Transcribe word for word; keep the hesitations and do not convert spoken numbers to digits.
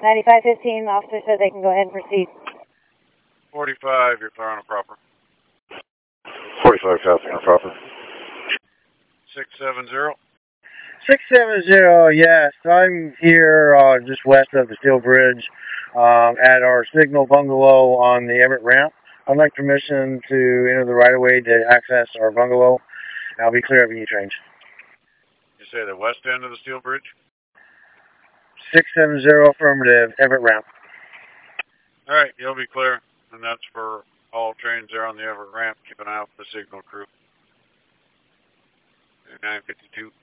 ninety-five fifteen, officer said they can go ahead and proceed. forty-five, you're clear on a proper. forty-five, copy on a proper. six seven zero. six seven zero, yes. I'm here uh, just west of the Steel Bridge um, at our signal bungalow on the Everett ramp. I'd like permission to enter the right-of-way to access our bungalow. I'll be clear of any change. You say the west end of the Steel Bridge? six seven zero, affirmative, Everett ramp. All right, you'll be clear, and that's for all trains there on the Everett ramp. Keep an eye out for the signal crew. nine fifty-two.